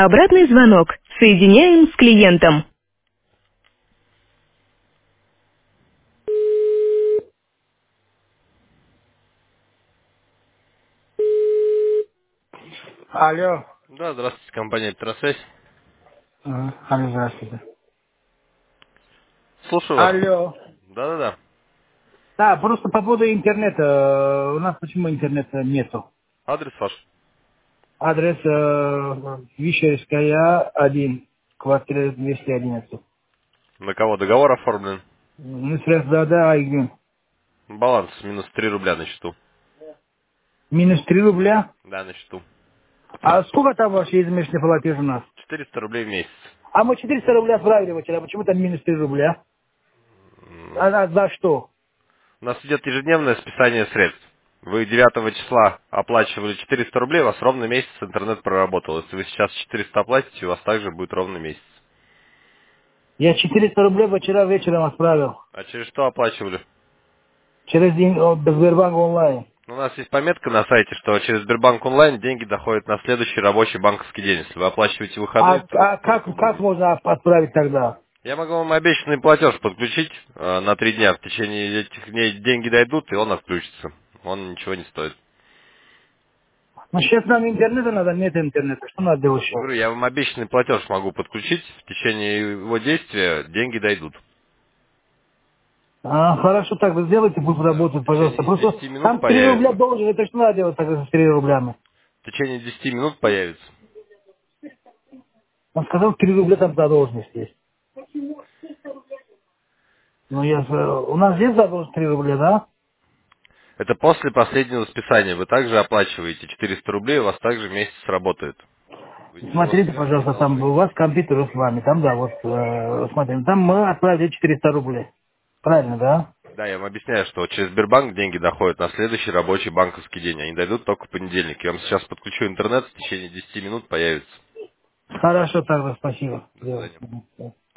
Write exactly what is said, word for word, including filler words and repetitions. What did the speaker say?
Обратный звонок. Соединяем с клиентом. Алло. Да, здравствуйте, компания «Электросвязь». Ага, алло, здравствуйте. Слушаю вас. Алло. Да-да-да. Да, просто по поводу интернета. э, У нас почему интернета нету? Адрес ваш. Адрес э, Вишерская, один, квартира двести одиннадцать. На кого договор оформлен? Ну, средств, да, да, Айгин. Баланс минус три рубля на счету. Минус три рубля. Да, на счету. А сколько там ваш ежемесячный платеж у нас? четыреста рублей в месяц. А мы четыреста рублей отправили вчера, почему там минус три рубля? М, А за за что? У нас идет ежедневное списание средств. Вы девятого числа оплачивали четыреста рублей, у вас ровно месяц интернет проработал. Если вы сейчас четыреста оплатите, у вас также будет ровно месяц. Я четыреста рублей вчера вечером отправил. А через что оплачивали? Через день, о, Сбербанк онлайн. У нас есть пометка на сайте, что через Сбербанк онлайн деньги доходят на следующий рабочий банковский день. Если вы оплачиваете А, выходные, то а как, только как будний. можно отправить тогда? Я могу вам обещанный платеж подключить э, на три дня. В течение этих дней деньги дойдут, и он отключится. Он ничего не стоит. Ну, сейчас нам интернета надо, нет интернета. Что надо делать сейчас? Говорю, я вам обещанный платеж могу подключить. В течение его действия деньги дойдут. А, хорошо, так вы сделайте, пусть Да. В работает, пожалуйста. течение Просто десяти минут там три рубля появится. должен, это что надо делать тогда с три рублями? В течение десяти минут появится. Он сказал, три рубля там задолженность есть. Ну, я, э, у нас есть задолженность три рубля, да? Это после последнего списания. Вы также оплачиваете четыреста рублей, у вас также месяц работает. Вы ничего Смотрите, сверх не пожалуйста, там у наложите. вас компьютер с вами, там, да, вот, э, смотрим, там мы отправили четыреста рублей. Правильно, да? Да, я вам объясняю, что через Сбербанк деньги доходят на следующий рабочий банковский день. Они дойдут только в понедельник. Я вам сейчас подключу интернет, в течение десяти минут появится. Хорошо, тогда спасибо. До свидания. Делайте.